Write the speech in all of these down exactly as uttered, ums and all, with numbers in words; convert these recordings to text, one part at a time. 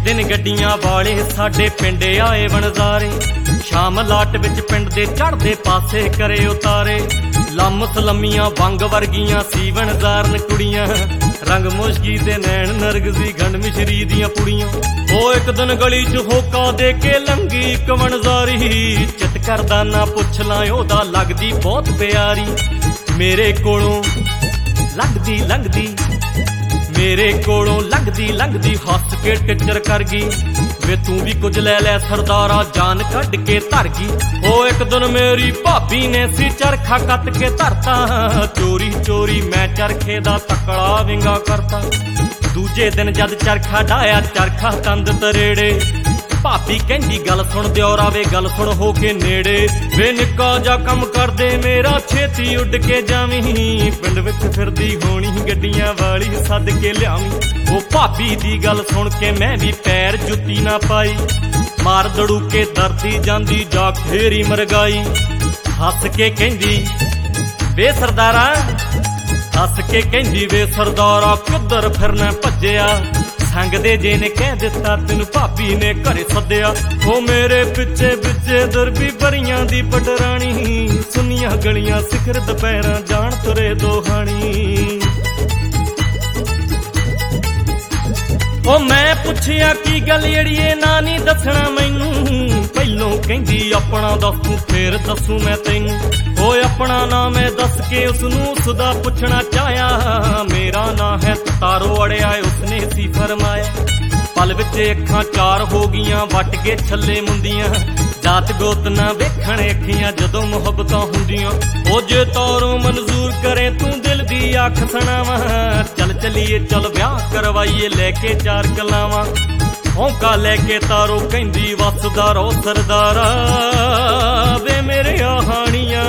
दिन गड्डियां वाले साडे पिंड आए बनजारे, शाम लाट विच पिंड दे चढ़दे पासे करे उतारे। लम सलमियां वंग वर्गियां सीवन जारन कुड़ियां, रंग मुश्की दे नैन नरगसी गंड मिश्री दियां पुड़ियां। ओ एक दिन गली च होका दे के लंगी इक बनजारी, चित करदा ना पुछ ला ओदा लगदी बहुत प्यारी। मेरे कोलों लंघदी लंघदी मेरे कोलों लंघदी लंघदी हस के टिचर कर गई, वे तू भी कुछ ले लै सरदारा जान कट के धर गई। ओ एक दिन मेरी भाभी ने सी चरखा कट के धरता, चोरी चोरी मैं चरखे दा तकड़ा विंगा करता। दूजे दिन जद चरखा डाया चरखा तंद तरेड़े, भाभी कहंदी गल सुन दियोरा वे गल सुन हो के नेड़े। वे निक्का जा कम कर दे मेरा छेती उड के जावी, पिंड विच फिरदी होनी गड्डियां वाली सद के लियावी। ओ भाभी दी गल सुन के मैं भी पैर जुत्ती ना पाई, मार दड़ू के दरदी जांदी जा फेरी मरगाई। हस के कहंदी वे सरदारा, हस के कहंदी वे सरदारा किधर फिरना भज्जिया, संग दे जे ने कह दिता तेनू भाभी ने घरे सद्दिया। ओ मेरे पिछे पिछे दरबी परियां दी पटरानी, सुनिया गलियां सिखर दुपहरा जान तुरे दोहानी। ओ मैं पुछया की गल अड़िए ना नी दसना मैनू, पहलों कहंदी अपना दस तू फेर दसू मैं तैनू। ओ अपना नाम मैं दस के उसनू उसदा पुछना चाहया, मेरा ना है तारो अड़िया उसने सी फरमाया। पल विच अखां चार हो गियां वट के छले मुंदियां, जात गोत ना वेखण अखियां जदों मुहब्बतां हुंदियां। ओ जे तारो मंजूर करे तू दिल दी आख सुणावां, चल चलिए चल ब्याह करवाइए लेके चार कलावां। औंका लेके तारो कहंदी वसदा रो सरदारा, वे मेरे हानियां।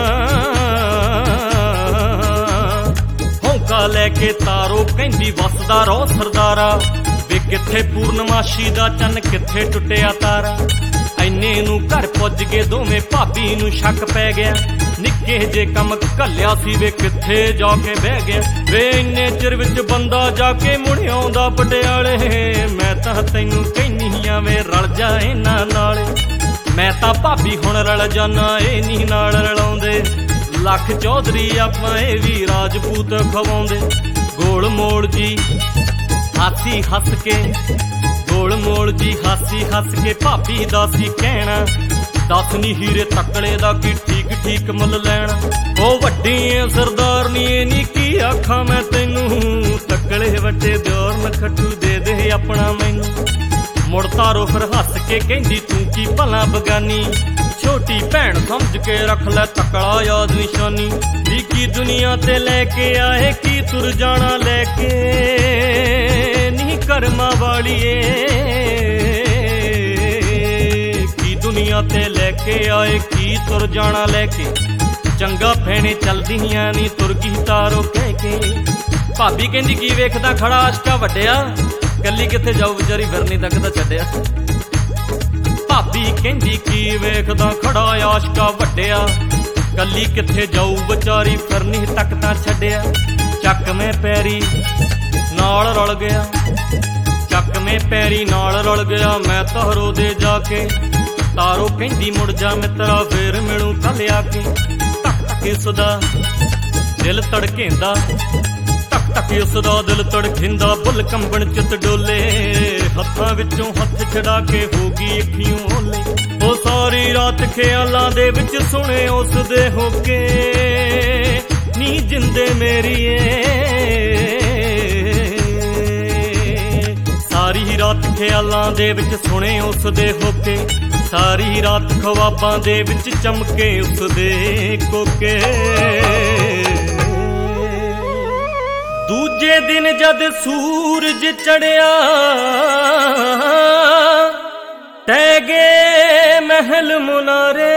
औंका लेके तारो कहंदी वसदा रो सरदारा, वे किथे पूर्णमाशी दा चन्न किथे टुटिया तारा। इन्ने नू घर पुज के दोवें भाभी नू शक पै गया, निक्के जे कम घल्लिया सी वे किथे जाके बह गया। वे इन्ने चिर विच बंदा जाके मुड़ आउंदा पटियाले, मैं तां तैनू कहनी आ वे रल जा इन्हां नाल। मैं तां भाभी हुण रल जाना ए नी नाल रलाउंदे, लख चौधरी आपां ए वी राजपूत खवाउंदे। गोल मोड़ जी हासी हस के, गोल मोड़ जी हासी हस के भाभी दा सी कहना, दस नी हीरे तकड़े दा की ठीक ठीक मुल लैना। ओ वड्डी सरदारनी नी की आखां मैं तैनू, तकड़े वड्डे दियोर नखट्टू दे दे अपना मैनू। मुड़ तारो फिर हस के कहंदी तू की भला बगानी, छोटी भैन समझ के रख लै तकड़ा याद निशानी। दी की दुनिया ते लैके आए की तुर जाना लैके, नी कर्मा वालिए की दुनिया ते लैके आए की तुर जाना लैके। चंगा भैने चलदियां नी तुर गई तारो कह के। भाभी कहंदी की वेखदा खड़ा आशका वड्डिया, कल्ली किथे जाऊ विचारी फिरनी तक तां छड्डिया। भाभी कहंदी की वेखदा खड़ा आशका वड्डिया, कल्ली किथे जाऊ विचारी फिरनी तक तां छड्डिया। चक मैं पैरी नाल रल गया, चक मैं पैरी नाल रल गया मैं तारो दे जाके। तारो कहंदी मुड़ जा मित्रा फिर मिलूं कल आके। तक तक उसदा दिल तड़केंदा, तक तक उसदा दिल तड़केंदा, बुल कंबण चित डोले, हत्थां विचों हत्थ छड़ा के हो गई अखियों ओले। ओ सारी रात ख्यालां दे विच सुने उस दे होके, नी जिंदे मेरीए। सारी रात ख्यालां दे विच सुने उस दे होके, सारी रात ख्वाबां दे विच चमके उस दे कोके। दूजे दिन जद सूरज चढ़िया, तैगे महल मुनारे,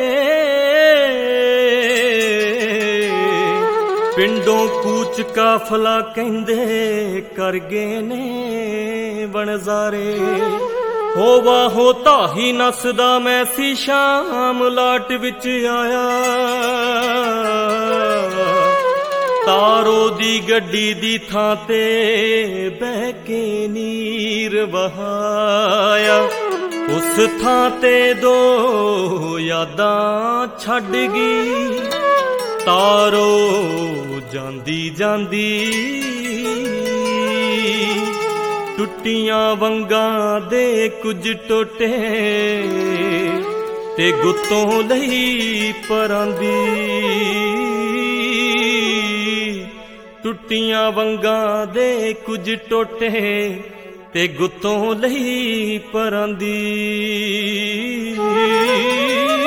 पिंडों कूच काफला कहंदे कर गए ने बनजारे। होवा होता ही नसदा मैं सी शाम लाट विच आया, ਤਾਰੋ ਦੀ ਗੱਡੀ ਦੀ ਥਾਂ ਤੇ ਬਹਿ ਕੇ ਨੀਰ ਵਹਾਇਆ। ਉਸ ਥਾਂ ਤੇ ਦੋ ਯਾਦਾਂ ਛੱਡ ਗਈ ਤਾਰੋ ਜਾਂਦੀ ਜਾਂਦੀ। ਟੁੱਟੀਆਂ ਵੰਗਾਂ ਦੇ ਕੁਝ ਟੋਟੇ ਤੇ ਗੁੱਤੋਂ ਲਈ ਪਰਾਂਦੀ। ਟੁੱਟੀਆਂ ਵੰਗਾਂ ਦੇ ਕੁਝ ਟੋਟੇ ਤੇ ਗੁੱਤੋਂ ਲਈ ਪਰਾਂਦੀ।